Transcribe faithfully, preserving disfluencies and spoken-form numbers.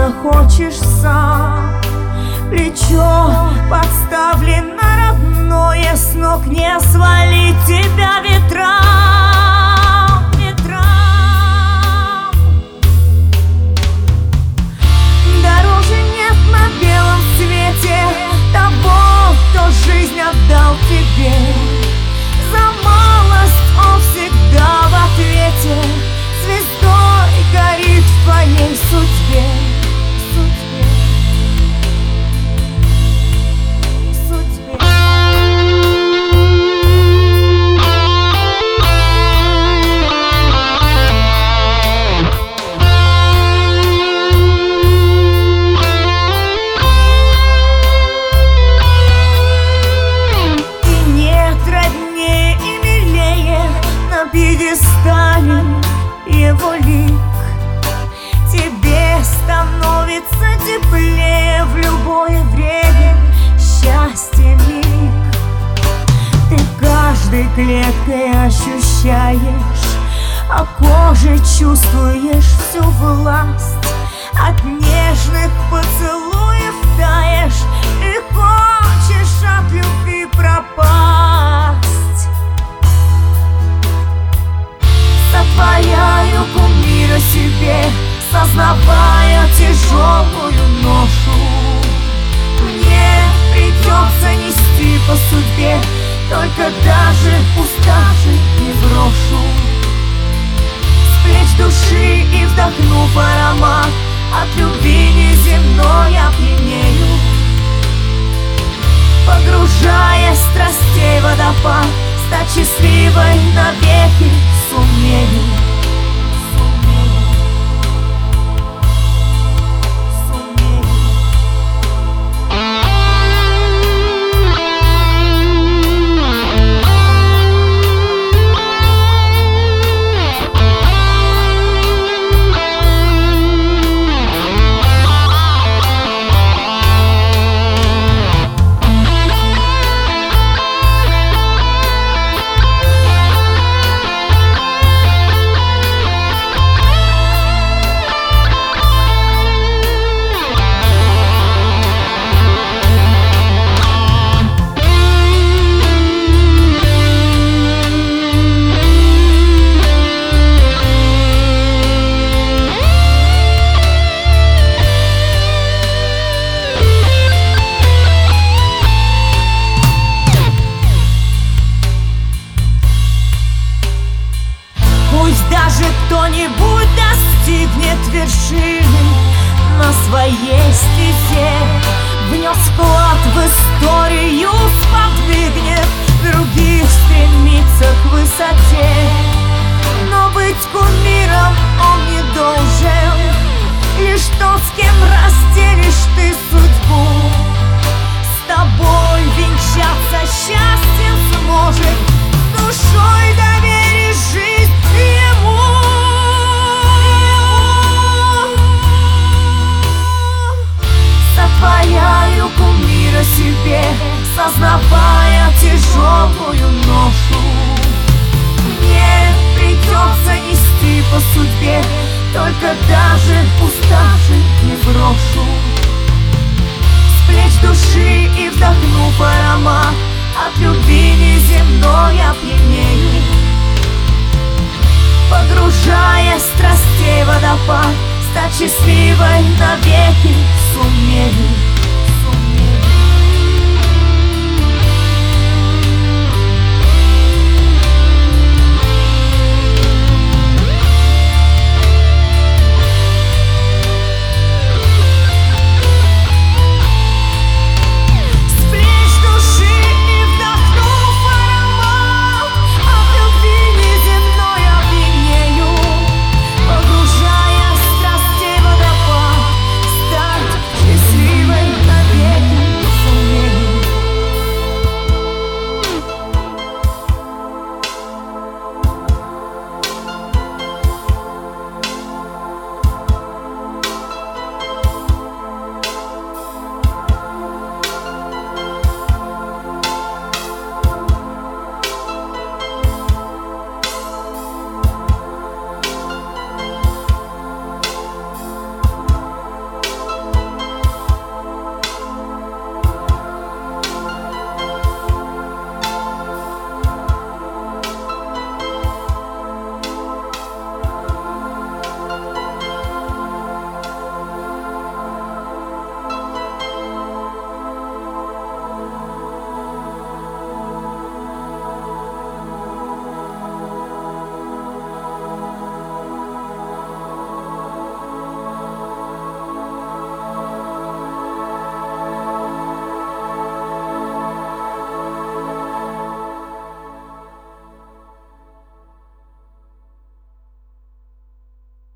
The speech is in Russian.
захочешь сам. Плечо подставлено родное, с ног не свалить тебя ветрам, ветрам. Дороже нет на белом свете того, кто жизнь отдал тебе. За малость он всегда в ответе, звездой горит в твоей судьбе. Пьедестале его лик, тебе становится теплее в любое время, счастье миг. Ты каждой клеткой ощущаешь, а кожей чувствуешь всю власть. От нежных поцелуев таешь и хочешь от любви пропасть. Сотворяю кумира себе, сознавая тяжелую ношу. Мне придется нести по судьбе, только даже уставший не брошу. С плеч души и вдохнув аромат, от любви неземной я пьянею. Погружаясь в страстей водопад, стать счастливой навеки сумею. Пусть даже кто-нибудь достигнет вершины на своей стезе, внес вклад в историю, сподвигнет других стремиться к высоте. Но быть кумиром он не должен, лишь тот, с кем разделишь ты судьбу. С тобой венчаться счастьем сможет, душой доверишь жизнь ему. Сотворяю кумира себе, сознавая тяжелую ношу. Мне придется нести по судьбе, только даже уставший не брошу. С плеч души и вдохнув аромат, от любви неземной я пьянею. Погружаясь в страстей водопад, стать счастливой навеки сумею.